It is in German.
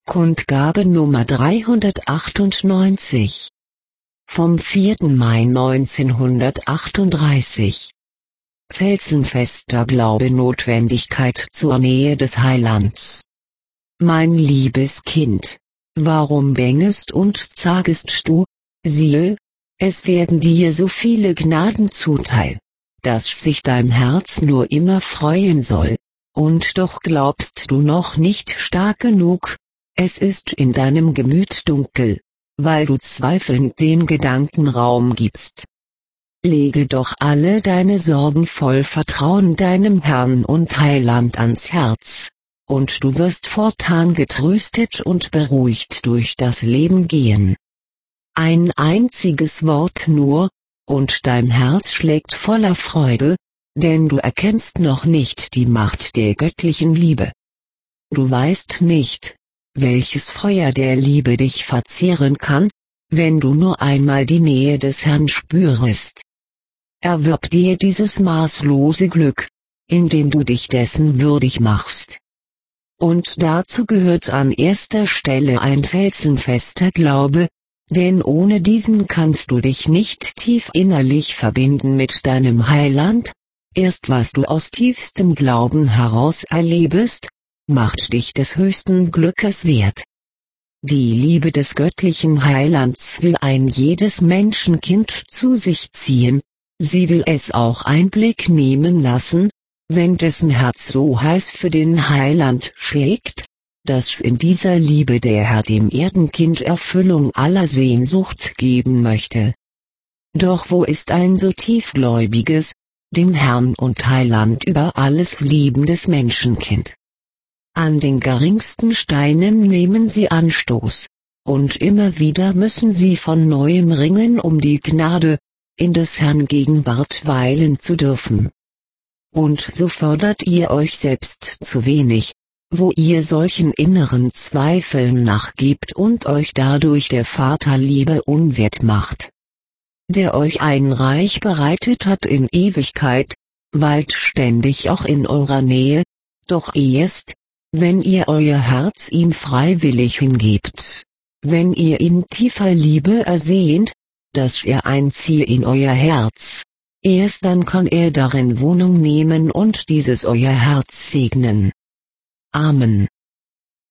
Kundgabe Nummer 398 vom 4. Mai 1938. Felsenfester Glaube, Notwendigkeit zur Nähe des Heilands. Mein liebes Kind, warum bängest und zagest du? Siehe, es werden dir so viele Gnaden zuteil, dass sich dein Herz nur immer freuen soll, und doch glaubst du noch nicht stark genug. Es ist in deinem Gemüt dunkel, weil du zweifelnd den Gedanken Raum gibst. Lege doch alle deine Sorgen voll Vertrauen deinem Herrn und Heiland ans Herz, und du wirst fortan getröstet und beruhigt durch das Leben gehen. Ein einziges Wort nur, und dein Herz schlägt voller Freude, denn du erkennst noch nicht die Macht der göttlichen Liebe. Du weißt nicht, welches Feuer der Liebe dich verzehren kann, wenn du nur einmal die Nähe des Herrn spürest. Erwirb dir dieses maßlose Glück, indem du dich dessen würdig machst. Und dazu gehört an erster Stelle ein felsenfester Glaube, denn ohne diesen kannst du dich nicht tief innerlich verbinden mit deinem Heiland. Erst was du aus tiefstem Glauben heraus erlebest, macht dich des höchsten Glückes wert. Die Liebe des göttlichen Heilands will ein jedes Menschenkind zu sich ziehen, sie will es auch Einblick nehmen lassen, wenn dessen Herz so heiß für den Heiland schlägt, dass in dieser Liebe der Herr dem Erdenkind Erfüllung aller Sehnsucht geben möchte. Doch wo ist ein so tiefgläubiges, den Herrn und Heiland über alles liebendes Menschenkind? An den geringsten Steinen nehmen sie Anstoß, und immer wieder müssen sie von neuem ringen, um die Gnade, in des Herrn Gegenwart weilen zu dürfen. Und so fordert ihr euch selbst zu wenig, wo ihr solchen inneren Zweifeln nachgebt und euch dadurch der Vaterliebe unwert macht, der euch ein Reich bereitet hat in Ewigkeit, weilt ständig auch in eurer Nähe, doch erst, wenn ihr euer Herz ihm freiwillig hingebt, wenn ihr in tiefer Liebe ersehnt, dass er einziehe in euer Herz, erst dann kann er darin Wohnung nehmen und dieses euer Herz segnen. Amen.